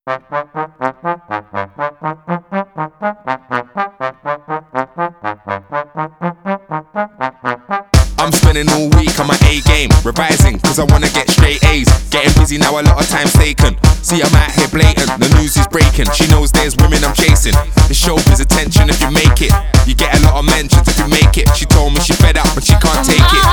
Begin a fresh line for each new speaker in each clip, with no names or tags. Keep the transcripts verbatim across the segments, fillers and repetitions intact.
I'm spending all week on my A game, revising cause I wanna get straight A's. Getting busy now, a lot of time's taken. See, I'm out here blatant, the news is breaking. She knows there's women I'm chasing. The showbiz attention if you make it. You get a lot of mentions if you make it. She told me she fed up but she can't take it.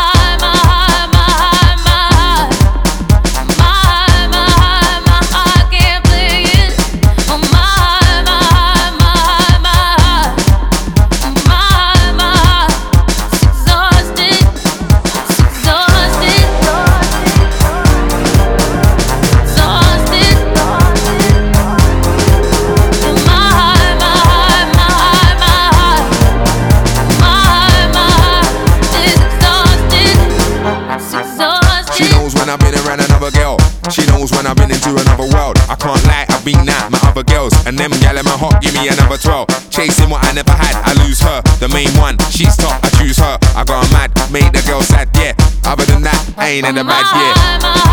I've been around another girl. She knows when I've been into another world. I can't lie, I've been at my other girls, and them gal in my hot give me another twelve. Chasing what I never had, I lose her. The main one, she's top, I choose her. I got her mad, made the girl sad, yeah. Other than that, I ain't in a bad year.